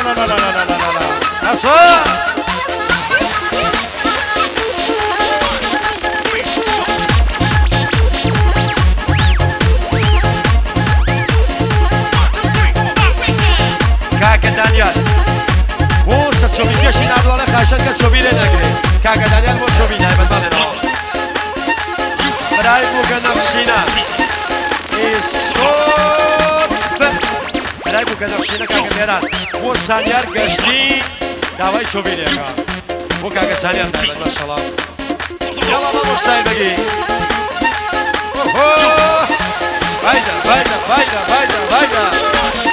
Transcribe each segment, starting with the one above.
لا لا لا لا لا أصلا كاكا دانيال بو سرچوبی کشی نردواله خواهشان که چوبی ره نگره کاکا دانیال بو چوبی نه بدمانه نا برای بو که نقشینه ایستوب برای بو که نقشینه کاکا میران بو سانیار گشتی دعوای چوبی ره بو کاکا سانیار داید ماشالله یالا با مستایی بگی بایده بایده بایده بایده بایده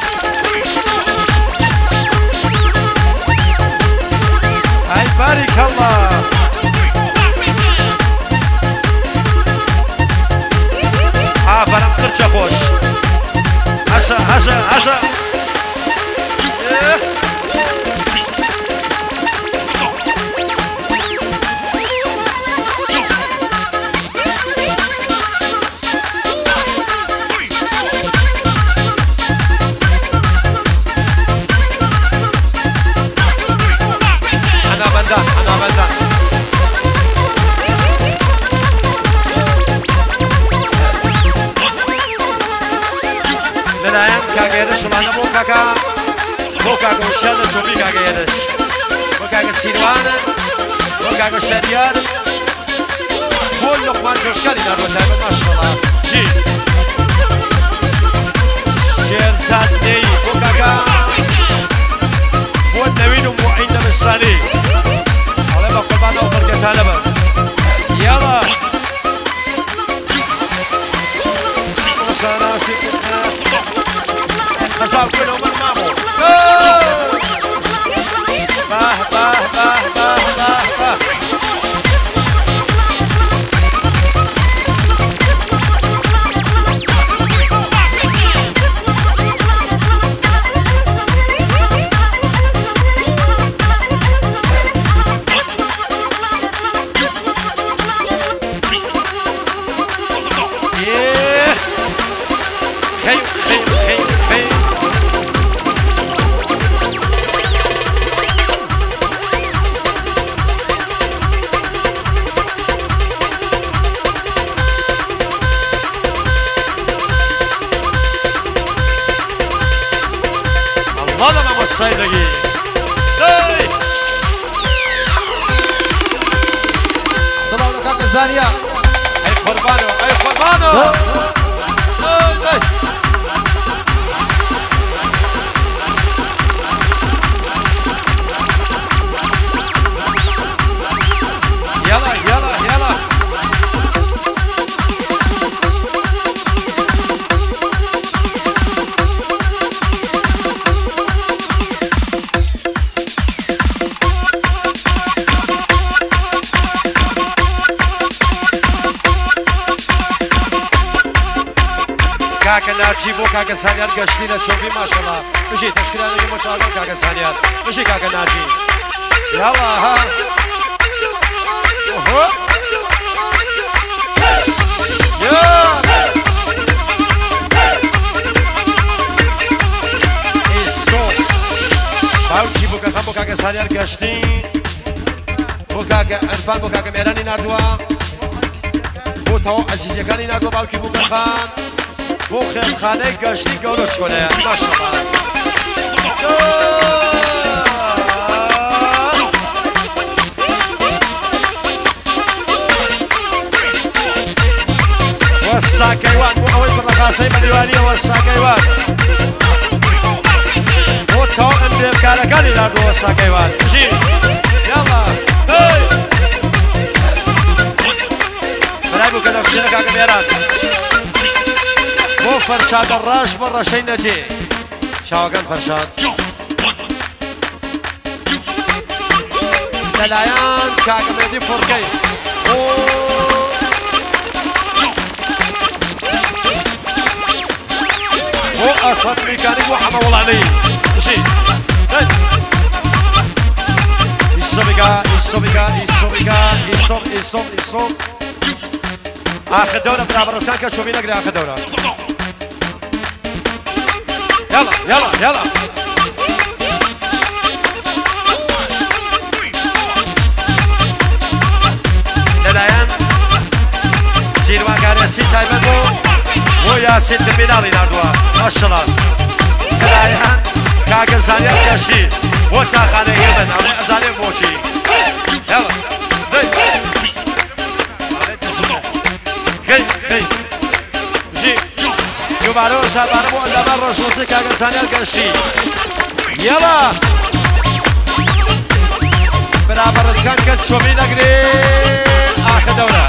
هاي بارك الله برم قرچه خوش هشا هشا هشا شلانه بو کاکا وشاده چوبی کاکا یدش بو کاکا سیروانه بو کاکا شریار بو لقمان جوشکاری نارو تایبه ماشالله جی شیرزاد نی بو کاکا بو نوین و معین بسالی حالا با قربان او فرقتانه با یالا مساناسی خساب كل عمر مامو باه باه باه باه باه باه والله ما مصيدقي اي سلام عليكم زانيا اي قربانو اي قربانو اي يلا يلا يلا كاكا ناجي بو كاكا سانيار قشتينا شوفي ما شاء الله مشي تشكيلة نجي ما شاء الله كاكا سانيار مشي كاكا ناجي يلا ها اوهو يا الصوت باوچي بو كاكا سانيار قشتي بو كاكا عرفان بو كاكا ميراني ناردوا بو تو عزيزي كاني ناردوا باوكي بو خان بو خیمخانه گشتی گروش کنه ماشاءالله والساكيوان بو اول بالرخاصي مليوانية والساكيوان بو تو امدي بكاركاني لاردو والساكيوان جي يلا هاي براي بو كده بشينك اقا ميران بو فرشاد الراش مرة شي نجي شاوكان فرشاد دلايان كاكا ميدي فوركي بو أصد ميكانيك وحما والله علي مشي السوبيكا السوبيكا السوبيكا السوب السوب السوب آخر دورة برابر روسان كشوفي نقري آخر دورة يلا يلا يلا یاسین تایبەت بۆ یاسین ترمیناڵی نردووە ماشەڵڵا کەلایەن کاکە زانیار گەشتی بۆ تاقانەی هێمن ئەڵێ ئەزانێ بۆچی یاڵا دوباره شربانه با اندامه روشنوسی کاکە زانیار گەشتی یاڵا برابر ڕزگان کرد شۆمی نەگرێت ئاخە دەورە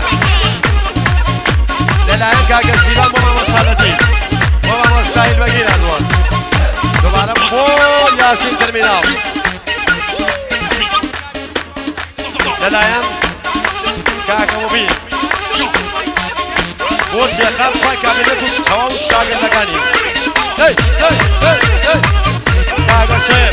لەلایەن کاکە سیران بۆ مامۆسالەتی بۆ مامۆسایل بەگیر هاتووە دوباره بۆ یاسین ترمیناڵ لەلایەن کاکە مبین بۆ دێقان خۆی کابینێت و تەواو شاگردەکانی کاکە سێب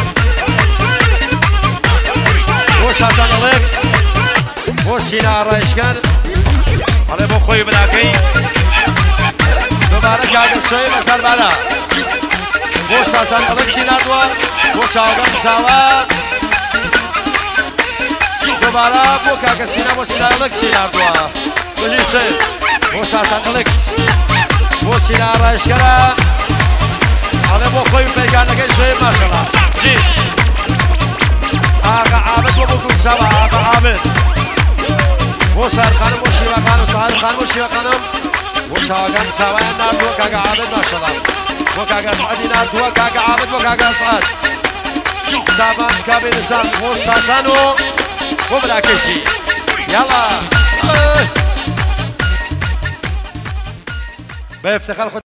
بۆ ساسان ئەلێکس بۆ سینا ئاڕایشگەر ئەڵێ بۆ خۆی بناکەی دوبارە کاکە سێب بەسەربانە بۆ ساسان ئەلێکسی ناتوە بۆ چاوەکان ساڵە دوبارە بۆ کاکە سینا بۆ سینا ئەلێکسی ناتوە بەژی سێب بۆ ساسان ئەلێکس بۆ سینا ئاڕایشگەرە ئەڵێ بۆ خۆی پەیگانەکەی سێب ماشەڵڵا جی آقا عابد و بکن سوا آقا عابد بۆ سار خانم بۆ شیوا خانم سهار خانم بۆ شیوا خانم بۆ چاوەکان ساوایان نردووە کاکە عابد ماشەڵڵا بۆ کاکە سعەدی نردووە کاکە عابد بۆ کاکە سعەد سامان کابێنە ساس بۆ ساسان و بۆ براکەشی یاڵا بە افتخار